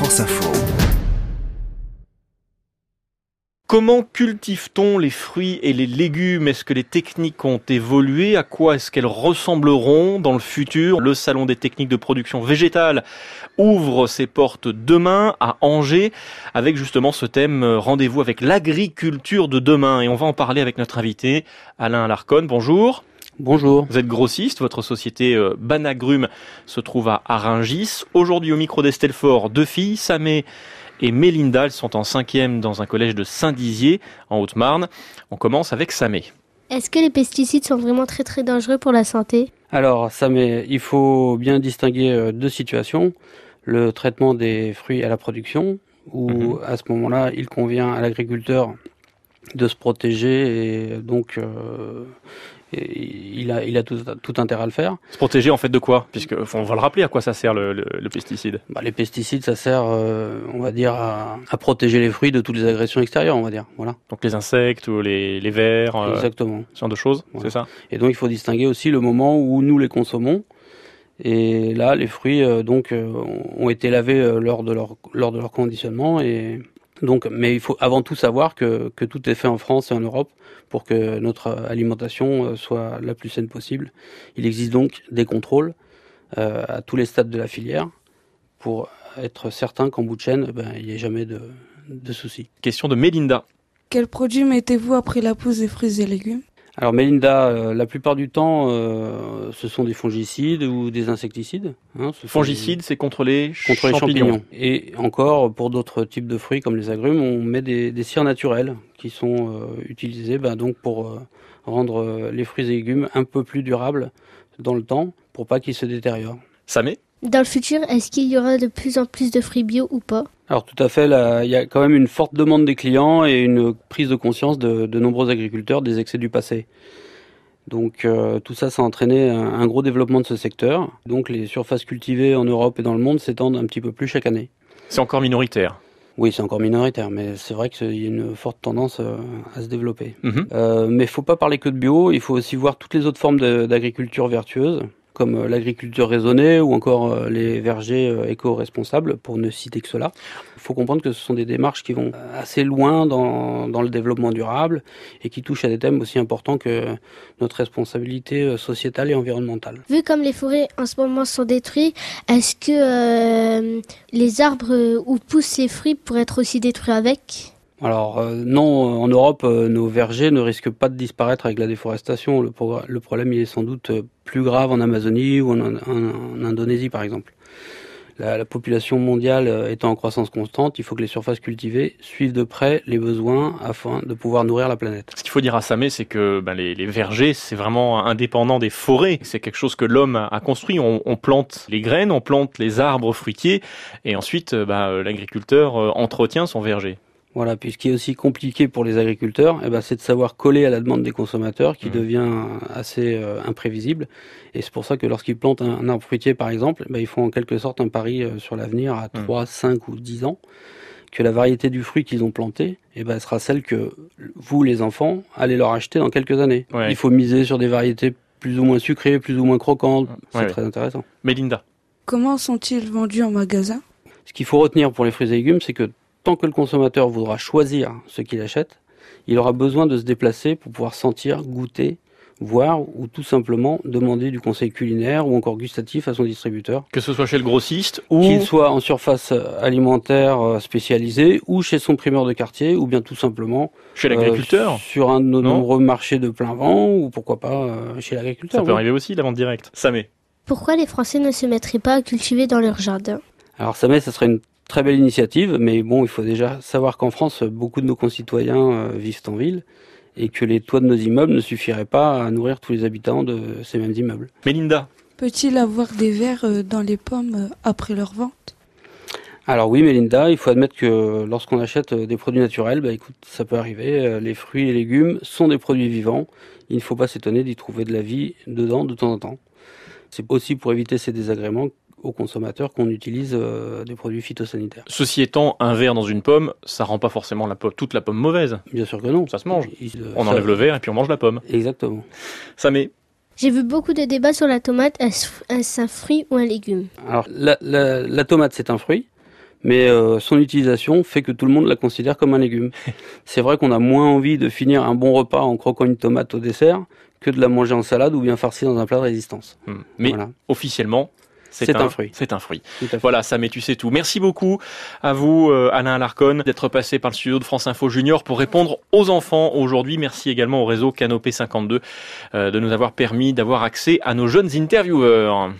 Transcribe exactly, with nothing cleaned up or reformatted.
France Info. Comment cultive-t-on les fruits et les légumes ? Est-ce que les techniques ont évolué ? À quoi est-ce qu'elles ressembleront dans le futur ? Le Salon des techniques de production végétale ouvre ses portes demain à Angers avec justement ce thème « Rendez-vous avec l'agriculture de demain ». Et on va en parler avec notre invité Alain Alarcon. Bonjour. Bonjour. Vous êtes grossiste, votre société euh, Banagrum se trouve à Rungis. Aujourd'hui au micro d'Estelle Faure, deux filles, Samé et Mélinda, elles sont en cinquième dans un collège de Saint-Dizier, en Haute-Marne. On commence avec Samé. Est-ce que les pesticides sont vraiment très très dangereux pour la santé ? Alors, Samé, il faut bien distinguer deux situations. Le traitement des fruits à la production, où mmh. à ce moment-là, il convient à l'agriculteur de se protéger et donc euh, et il a, il a tout, tout intérêt à le faire. Se protéger en fait de quoi ? Puisque on va le rappeler, à quoi ça sert le, le, le pesticide ? Bah, les pesticides, ça sert, euh, on va dire, à, à protéger les fruits de toutes les agressions extérieures, on va dire. Voilà. Donc les insectes ou les, les vers, euh, exactement. Ce genre de choses, voilà. C'est ça ? Et donc il faut distinguer aussi le moment où nous les consommons. Et là, les fruits euh, donc euh, ont été lavés euh, lors de leur lors de leur conditionnement et donc, mais il faut avant tout savoir que, que tout est fait en France et en Europe pour que notre alimentation soit la plus saine possible. Il existe donc des contrôles euh, à tous les stades de la filière pour être certain qu'en bout de chaîne, ben, il n'y ait jamais de, de soucis. Question de Mélinda. Quels produits mettez-vous après la pose des fruits et légumes ? Alors Mélinda, euh, la plupart du temps, euh, ce sont des fongicides ou des insecticides. Hein, Fongicides, des... c'est contre les contre champignons. les champignons. Et encore, pour d'autres types de fruits comme les agrumes, on met des, des cires naturelles qui sont euh, utilisées ben, donc pour euh, rendre euh, les fruits et légumes un peu plus durables dans le temps, pour pas qu'ils se détériorent. Samé ? Dans le futur, est-ce qu'il y aura de plus en plus de fruits bio ou pas ? Alors tout à fait, là, il y a quand même une forte demande des clients et une prise de conscience de, de nombreux agriculteurs des excès du passé. Donc euh, tout ça, ça a entraîné un, un gros développement de ce secteur. Donc les surfaces cultivées en Europe et dans le monde s'étendent un petit peu plus chaque année. C'est encore minoritaire ? Oui, c'est encore minoritaire, mais c'est vrai qu'il y a une forte tendance euh, à se développer. Mmh. Euh, mais il ne faut pas parler que de bio, il faut aussi voir toutes les autres formes de, d'agriculture vertueuse, comme l'agriculture raisonnée ou encore les vergers éco-responsables, pour ne citer que cela. Il faut comprendre que ce sont des démarches qui vont assez loin dans, dans le développement durable et qui touchent à des thèmes aussi importants que notre responsabilité sociétale et environnementale. Vu comme les forêts en ce moment sont détruites, est-ce que euh, les arbres où poussent les fruits pourraient être aussi détruits avec ? Alors euh, non, en Europe, euh, nos vergers ne risquent pas de disparaître avec la déforestation. Le, pro- le problème il est sans doute plus grave en Amazonie ou en, en, en Indonésie par exemple. La, la population mondiale étant en croissance constante, il faut que les surfaces cultivées suivent de près les besoins afin de pouvoir nourrir la planète. Ce qu'il faut dire à Samé, c'est que ben, les, les vergers, c'est vraiment indépendant des forêts. C'est quelque chose que l'homme a, a construit. On, on plante les graines, on plante les arbres fruitiers et ensuite ben, l'agriculteur entretient son verger. Voilà, puis ce qui est aussi compliqué pour les agriculteurs, eh ben, c'est de savoir coller à la demande des consommateurs qui mmh. devient assez euh, imprévisible. Et c'est pour ça que lorsqu'ils plantent un, un arbre fruitier, par exemple, eh ben, ils font en quelque sorte un pari euh, sur l'avenir à mmh. trois, cinq ou dix ans, que la variété du fruit qu'ils ont planté eh ben, sera celle que vous, les enfants, allez leur acheter dans quelques années. Ouais. Il faut miser sur des variétés plus ou moins sucrées, plus ou moins croquantes. C'est ouais, très ouais. intéressant. Mélinda. Comment sont-ils vendus en magasin ? Ce qu'il faut retenir pour les fruits et légumes, c'est que tant que le consommateur voudra choisir ce qu'il achète, il aura besoin de se déplacer pour pouvoir sentir, goûter, voir ou tout simplement demander du conseil culinaire ou encore gustatif à son distributeur. Que ce soit chez le grossiste ou... Qu'il soit en surface alimentaire spécialisée ou chez son primeur de quartier ou bien tout simplement... Chez l'agriculteur ? euh, Sur un de nos non nombreux marchés de plein vent ou pourquoi pas euh, chez l'agriculteur. Ça peut oui. arriver aussi, la vente directe. Samé. Pourquoi les Français ne se mettraient pas à cultiver dans leur jardin ? Alors Samé, ça serait une très belle initiative, mais bon, il faut déjà savoir qu'en France, beaucoup de nos concitoyens euh, vivent en ville et que les toits de nos immeubles ne suffiraient pas à nourrir tous les habitants de ces mêmes immeubles. Mélinda. Peut-il avoir des vers dans les pommes après leur vente ? Alors oui, Mélinda, il faut admettre que lorsqu'on achète des produits naturels, bah écoute, ça peut arriver. Les fruits et légumes sont des produits vivants. Il ne faut pas s'étonner d'y trouver de la vie dedans de temps en temps. C'est aussi pour éviter ces désagréments aux consommateurs qu'on utilise euh, des produits phytosanitaires. Ceci étant, un verre dans une pomme, ça rend pas forcément la pomme, toute la pomme mauvaise. Bien sûr que non. Ça se mange. Il, il, on ça... enlève le verre et puis on mange la pomme. Exactement. Samé. J'ai vu beaucoup de débats sur la tomate. Est-ce un fruit ou un légume ? Alors, la, la, la tomate, c'est un fruit, mais euh, son utilisation fait que tout le monde la considère comme un légume. C'est vrai qu'on a moins envie de finir un bon repas en croquant une tomate au dessert que de la manger en salade ou bien farcie dans un plat de résistance. Mmh. Mais voilà. Officiellement, c'est, c'est un, un fruit. C'est un fruit. Voilà, ça, mais tu sais tout. Merci beaucoup à vous, euh, Alain Alarcon, d'être passé par le studio de France Info Junior pour répondre aux enfants aujourd'hui. Merci également au réseau Canopé cinquante-deux euh, de nous avoir permis d'avoir accès à nos jeunes intervieweurs.